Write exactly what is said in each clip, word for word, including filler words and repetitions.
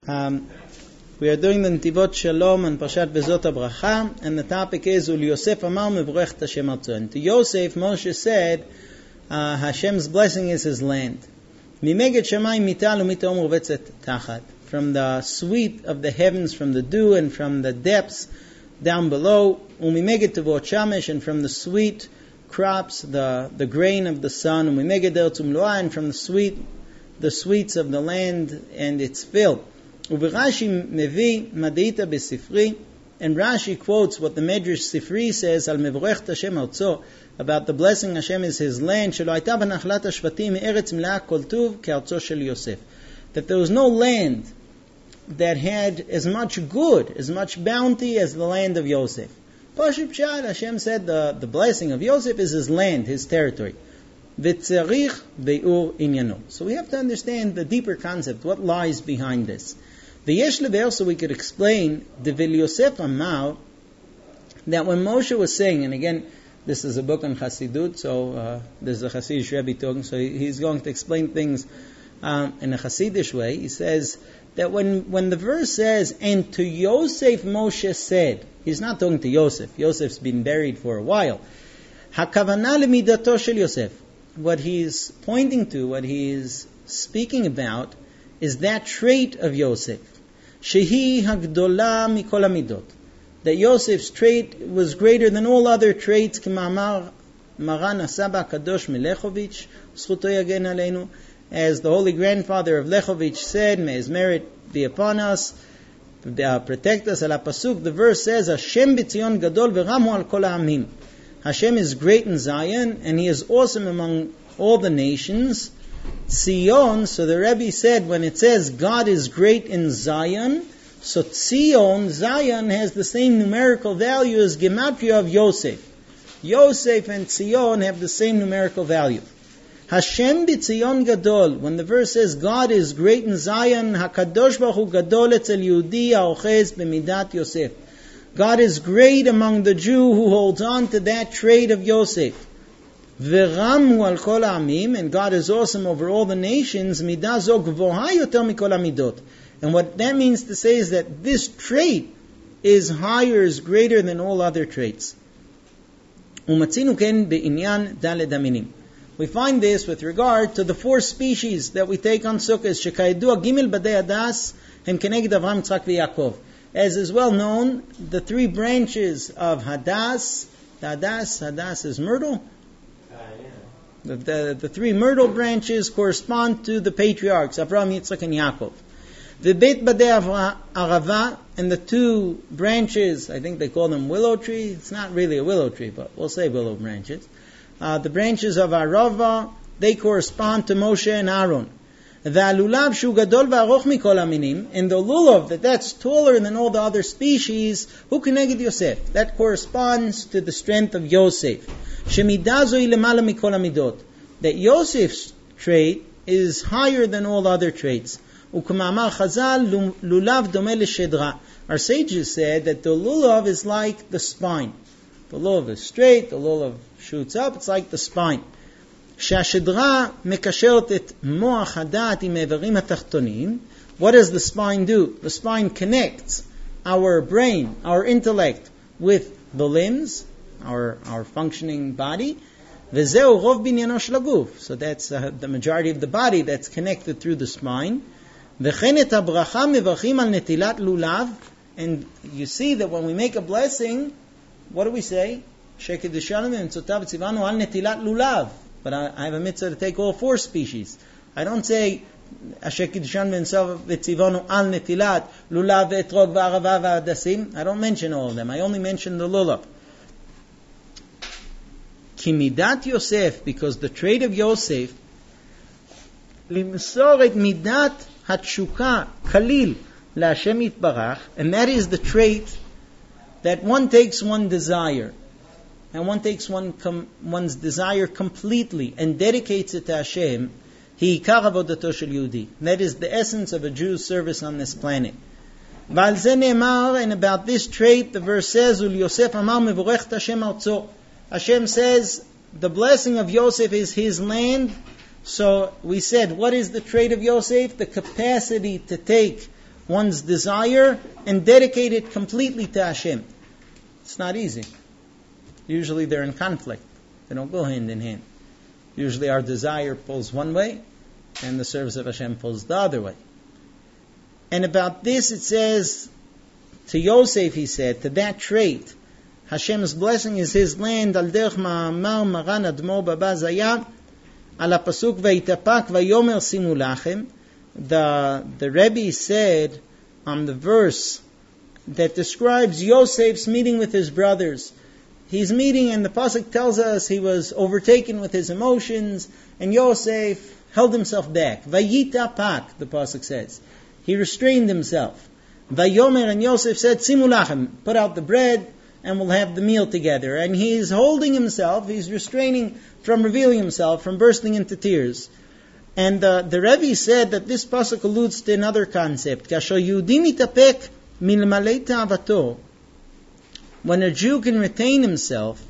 Um, we are doing the Netivot Shalom and Parshat Bezot HaBracha, and the topic is Ul Yosef Amar Mevorech Hashem Artzo. And to Yosef, Moshe said, uh, Hashem's blessing is his land. Mimeged Shamayim Mital Umitom Rovetzet Tachat. From the sweet of the heavens, from the dew, and from the depths down below. Umimeged Tevot Shamesh, and from the sweet crops, the, the grain of the sun. Umimeged Eretz Umloah, and from the sweet, the sweets of the land and its fill. Uvirashi mevi madita besifri, and Rashi quotes what the Medrash Sifri says al mevorech Hashem artzo, about the blessing Hashem is his land. Shelo hayta benachlat hashvatim eretz mlaa kol tuv ke'artzo shel Yosef, that there was no land that had as much good, as much bounty as the land of Yosef. Pashut pshat, Hashem said the, the blessing of Yosef is his land, his territory. V'tzarich be'ur inyano. So we have to understand the deeper concept, what lies behind this. The Yesh Lever, so we could explain the Vil Yosef Amar, that when Moshe was saying, and again, this is a book on Chassidut, so uh, there's a Chassidish Rebbe talking, so he's going to explain things um, in a Chassidish way. He says that when, when the verse says, and to Yosef Moshe said, he's not talking to Yosef. Yosef's been buried for a while. HaKavanah lemidato shel Yosef. What he's pointing to, what he is speaking about, is that trait of Yosef. Shehi hagdola mikol hamidot. That Yosef's trait was greater than all other traits. K'ma'amar Maran Asaba Kadosh Melechovich, Zchuto yagen aleinu. As the holy grandfather of Lechovich said, may his merit be upon us, uh, protect us. Al pasuk, the verse says, Hashem b'tzion gadol v'ramu al kol ha'amim. Hashem is great in Zion, and he is awesome among all the nations. Tzion, so the Rebbe said, when it says God is great in Zion, so Tzion, Zion, has the same numerical value as Gematria of Yosef. Yosef and Tzion have the same numerical value. Hashem b'tzion gadol, when the verse says God is great in Zion, HaKadosh Baruch Hu gadol etzel Yehudi ha'ochez b'midat Yosef. God is great among the Jew who holds on to that trait of Yosef. V'ramu al kol ha'amim, and God is awesome over all the nations. Midah zo gvoha yoter mikol hamidot. And what that means to say is that this trait is higher, is greater than all other traits. Umatzinu ken be'inyan daled haminim. We find this with regard to the four species that we take on Sukkot. Shekayedua gimel badei hadas hem keneged Avraham, Yitzchak v'Yaakov. As is well known, the three branches of Hadas, the Hadas, Hadas is myrtle. The, the, the three myrtle branches correspond to the patriarchs, Avraham, Yitzchak, and Yaakov. The Beit Badei Arava, and the two branches, I think they call them willow tree. It's not really a willow tree, but we'll say willow branches. Uh, the branches of Arava, they correspond to Moshe and Aaron. The Lulav shu gadol v'aroch mikol haminim, and the lulav, that that's taller than all the other species, hu keneged Yosef, that corresponds to the strength of Yosef. Shemidah zo lemala mikol hamidot, that Yosef's trait is higher than all other traits. U'k'ma'amar Chazal, lulav domeh l'shedra. Our sages said that the lulav is like the spine. The lulav is straight, the lulav shoots up, it's like the spine. שהשדרה מקשרת את מוח הדעת עם האיברים התחתונים. What does the spine do? The spine connects our brain, our intellect, with the limbs, our, our functioning body. וזהו רוב בניינו של הגוף. So that's uh, the majority of the body that's connected through the spine. וכן את הברכה מברכים על נטילת לולב. And you see that when we make a blessing, what do we say? שקידשנו ומצוותיו ציוונו על נטילת לולב. But I, I have a mitzvah to take all four species. I don't say Asher Kiddushan v'tzivonu al netilat lulav v'etrog v'arava v'adasim. I don't mention all of them. I only mention the lulav. Kimidat Yosef, because the trait of Yosef, limsor et midat hatshuka kalil laHashem yitbarach, and that is the trait that one takes one desire. And one takes one com, one's desire completely and dedicates it to Hashem. He karavodato shel Yehudi. That is the essence of a Jew's service on this planet. V'al ze ne'emar, and about this trait, the verse says, Ul Yosef amar mevorech Hashem artzo. Hashem says the blessing of Yosef is his land. So we said, what is the trait of Yosef? The capacity to take one's desire and dedicate it completely to Hashem. It's not easy. Usually they're in conflict. They don't go hand in hand. Usually our desire pulls one way and the service of Hashem pulls the other way. And about this it says, to Yosef he said, to that trait, Hashem's blessing is his land, al derech ma'amar maran admor baba zaya, al pasuk vayitapak vayomer simu lachem. The the Rebbe said on the verse that describes Yosef's meeting with his brothers. He's meeting, and the pasuk tells us he was overtaken with his emotions, and Yosef held himself back. Vayitapak, the pasuk says. He restrained himself. Vayomer, and Yosef said, simu lachem, put out the bread, and we'll have the meal together. And he's holding himself, he's restraining from revealing himself, from bursting into tears. And uh, the Rebbe said that this pasuk alludes to another concept. Kasher Yehudi mitapek milmalei ta'avato. When a Jew can retain himself,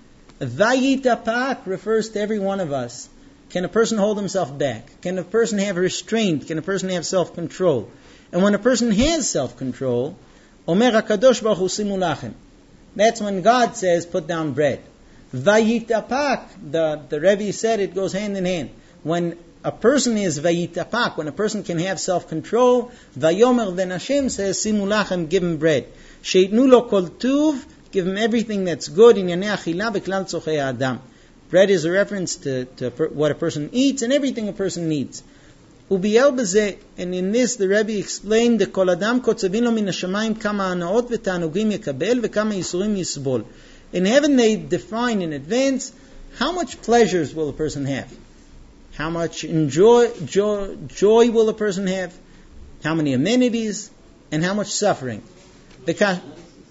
vayitapak refers to every one of us. Can a person hold himself back? Can a person have restraint? Can a person have self-control? And when a person has self-control, Omer HaKadosh Baruch Hu simu lachem. That's when God says, put down bread. Vayitapak, the, the Rebbe said it goes hand in hand. When a person is vayitapak, when a person can have self-control, vayomer, then Hashem says, simu lachem, give him bread. Sheitnu lo kol tuv, give him everything that's good in yanei achila v'klal tzorchei adam. Bread is a reference to, to what a person eats and everything a person needs. Ubiyel b'zeh, and in this the Rebbe explained, the kol adam kotzavin lo min hashamayim kama hanaot v'tanugim yakabel v'kama yisurim yisbol. In heaven they define in advance how much pleasures will a person have, how much enjoy, joy, joy will a person have, how many amenities, and how much suffering. Because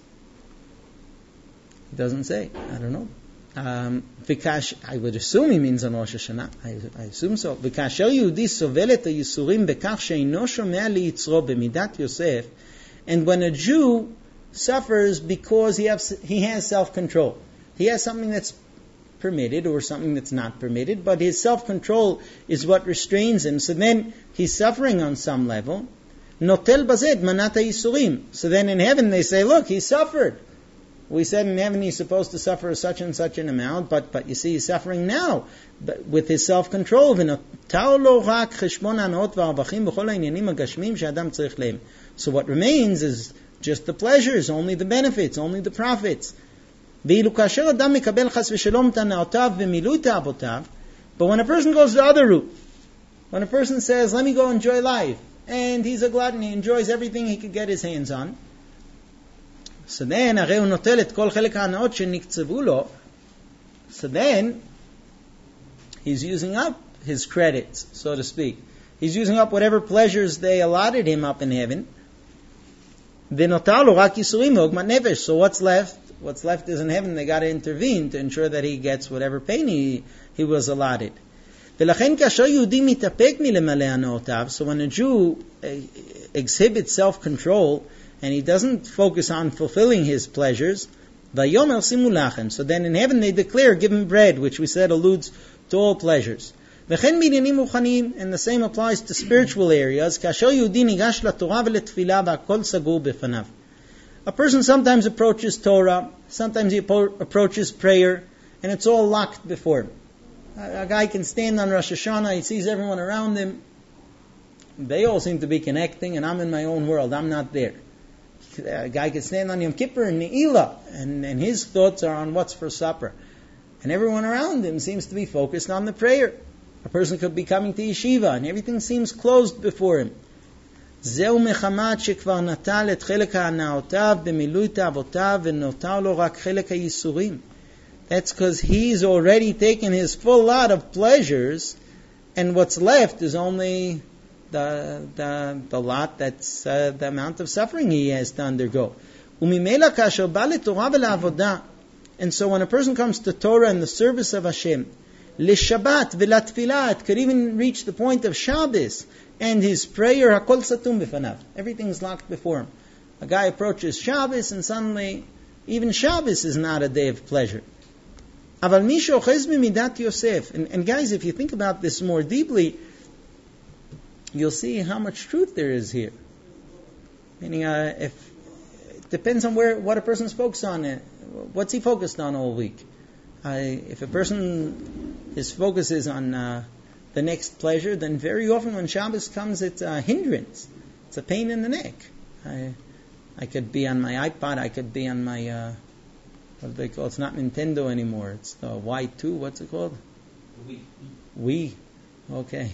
it doesn't say. I don't know. Um, because I would assume he means on Rosh Hashanah. I, I assume so. וכאשר יהודי סובל את הייסורים בכך שאינו שומע ליצרו במידת יוסף, and when a Jew suffers because he has, he has self-control, he has something that's permitted or something that's not permitted, but his self-control is what restrains him. So then he's suffering on some level. Notel bazed manat hayisurim. So then in heaven they say, look, he suffered. We said in heaven he's supposed to suffer such and such an amount, but but you see he's suffering now but with his self-control. So what remains is just the pleasures, only the benefits, only the profits. But when a person goes the other route, when a person says, let me go enjoy life, and he's a glutton, he enjoys everything he could get his hands on, so then, so then, he's using up his credits, so to speak. He's using up whatever pleasures they allotted him up in heaven. So what's left? What's left is in heaven. They got to intervene to ensure that he gets whatever pain he, he was allotted. So when a Jew exhibits self-control and he doesn't focus on fulfilling his pleasures, so then in heaven they declare, give him bread, which we said alludes to all pleasures. And the same applies to spiritual areas. A person sometimes approaches Torah, sometimes he approaches prayer, and it's all locked before him. A guy can stand on Rosh Hashanah, he sees everyone around him, they all seem to be connecting, and I'm in my own world, I'm not there. A guy can stand on Yom Kippur and Ne'ilah, and, and his thoughts are on what's for supper. And everyone around him seems to be focused on the prayer. A person could be coming to yeshiva, and everything seems closed before him. זהו מחמת שכבר נטל את חלק ההנאותיו במילוי תאוותיו ונותר לו רק חלק הייסורים. That's because he's already taken his full lot of pleasures, and what's left is only the the, the lot that's uh, the amount of suffering he has to undergo. וממילא כאשר בא לתורה ולעבודה, and so when a person comes to Torah and the service of Hashem, לשבת ולתפילה, it could even reach the point of Shabbos, and his prayer, hakol satum b'fanav. Everything's locked before him. A guy approaches Shabbos, and suddenly, even Shabbos is not a day of pleasure. Aval mi she'ochez b'midat Yosef. And, and guys, if you think about this more deeply, you'll see how much truth there is here. Meaning, uh, if it depends on where what a person's focused on. Uh, what's he focused on all week? Uh, if a person his focus is on uh, the next pleasure, then very often when Shabbos comes, it's a hindrance. It's a pain in the neck. I, I could be on my iPod. I could be on my uh, what do they call? It's not Nintendo anymore. It's the Y two. What's it called? Wii. Wii. Okay.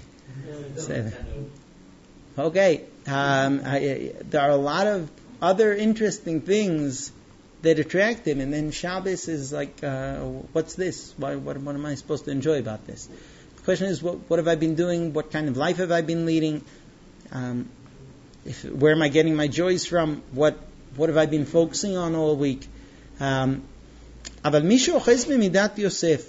Okay. Um, I, there are a lot of other interesting things that attract him, and then Shabbos is like, uh, what's this? Why, what, what am I supposed to enjoy about this? The question is, what, what have I been doing? What kind of life have I been leading? Um, if, where am I getting my joys from? What what have I been focusing on all week? Um, אבל מי שאוחז במידת יוסף,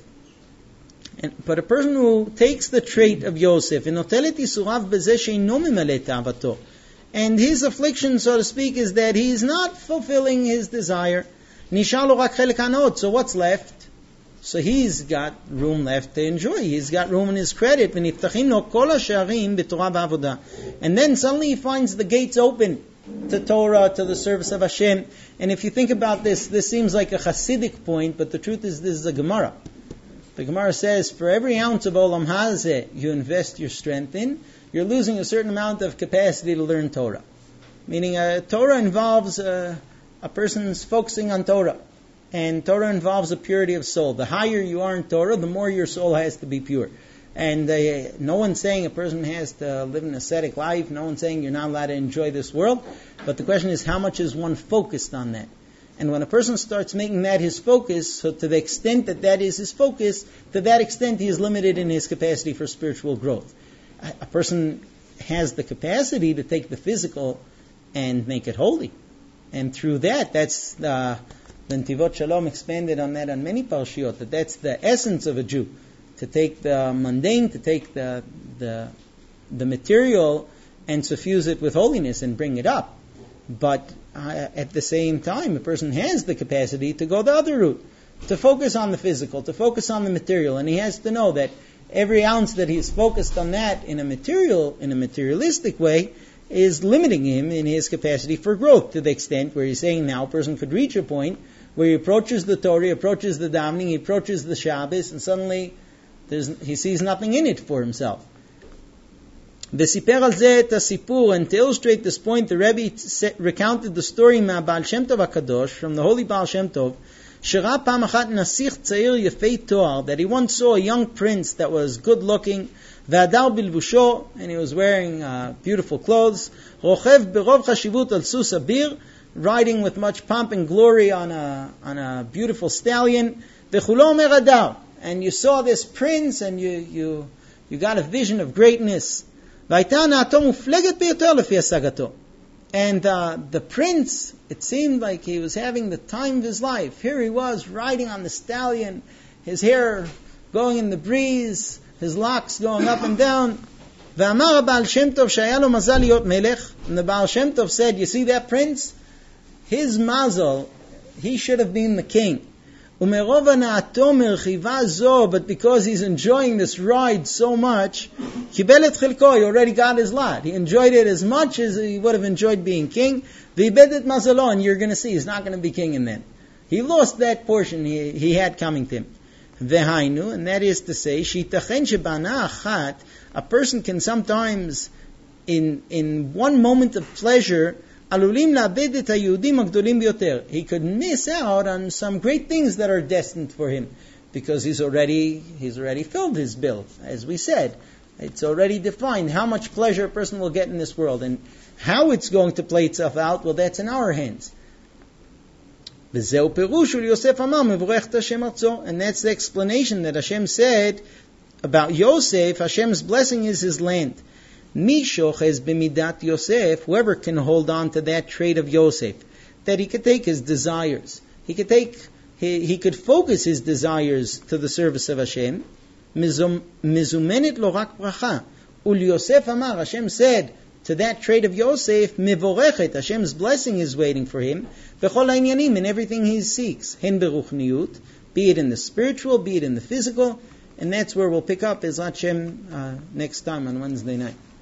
but a person who takes the trait of Yosef, ונוטל את ייסוריו בזה שאינו ממלא תאוותו, and his affliction, so to speak, is that he is not fulfilling his desire. נשאר לו רק חלק הנאות, so what's left? So he's got room left to enjoy. He's got room in his credit. ונפתחים לו כל השערים בתורה ועבודה. And then suddenly he finds the gates open to Torah, to the service of Hashem. And if you think about this, this seems like a Hasidic point, but the truth is this is a Gemara. The Gemara says, for every ounce of Olam Hazeh you invest your strength in, you're losing a certain amount of capacity to learn Torah. Meaning, uh, Torah involves uh, a person's focusing on Torah. And Torah involves a purity of soul. The higher you are in Torah, the more your soul has to be pure. And uh, no one's saying a person has to live an ascetic life. No one's saying you're not allowed to enjoy this world. But the question is, how much is one focused on that? And when a person starts making that his focus, so to the extent that that is his focus, to that extent he is limited in his capacity for spiritual growth. A, a person has the capacity to take the physical and make it holy. And through that, that's the, the Netivot Shalom expanded on that on many parshiot, that that's the essence of a Jew. To take the mundane, to take the, the, the material and suffuse it with holiness and bring it up. But uh, at the same time, a person has the capacity to go the other route, to focus on the physical, to focus on the material, and he has to know that every ounce that he's focused on that in a material, in a materialistic way, is limiting him in his capacity for growth, to the extent where he's saying now a person could reach a point where he approaches the Torah, he approaches the davening, he approaches the Shabbos, and suddenly there's, he sees nothing in it for himself. וסיפר על זה את הסיפור, and to illustrate this point, the Rebbe recounted the story מהבעל שם טוב הקדוש, from the holy Baal Shem Tov, שראה פעם אחת נסיך צעיר יפה תואר, that he once saw a young prince that was good looking, והדר בלבושו, and he was wearing uh, beautiful clothes, רוכב ברוב חשיבות על סוס אביר, riding with much pomp and glory on a, on a beautiful stallion, וכולו אומר הדר, and you saw this prince, and you, you, you got a vision of greatness, והייתה הנאתו מופלגת ביותר לפי השגתו. And uh, the prince, it seemed like he was having the time of his life. Here he was riding on the stallion, his hair going in the breeze, his locks going up and down. ואמר הבעל שם טוב שהיה לו מזל להיות מלך. And the Baal Shem Tov said, you see that prince? His mazel, he should have been the king. ומרוב הנאתו מרחיבה זו, but because he's enjoying this ride so much, קיבל את חלקו, he already got his lot. He enjoyed it as much as he would have enjoyed being king. ואיבד את מזלו, and you're going to see he's not going to be king in then. He lost that portion he, he had coming to him. והיינו, and that is to say, שייתכן שבהנאה אחת, a person can sometimes, in, in one moment of pleasure, עלולים לאבד את היהודים הגדולים ביותר. He could miss out on some great things that are destined for him, because he's already he's already filled his bill. As we said, it's already defined how much pleasure a person will get in this world, and how it's going to play itself out, well, that's in our hands. וזהו פירוש של יוסף אמר מבורך את השם ארצו, and that's the explanation that Hashem said about Yosef. Hashem's blessing is his land. Mishoch b'midat Yosef, whoever can hold on to that trait of Yosef, that he could take his desires, he could take, he, he could focus his desires to the service of Hashem. Mizumenet lo rak bracha. Ul Yosef amar, Hashem said to that trait of Yosef, mevorechet, Hashem's blessing is waiting for him. V'chol ha'inyanim, in everything he seeks. Hen beruchniut, be it in the spiritual, be it in the physical, and that's where we'll pick up Ezrat Hashem uh, next time on Wednesday night.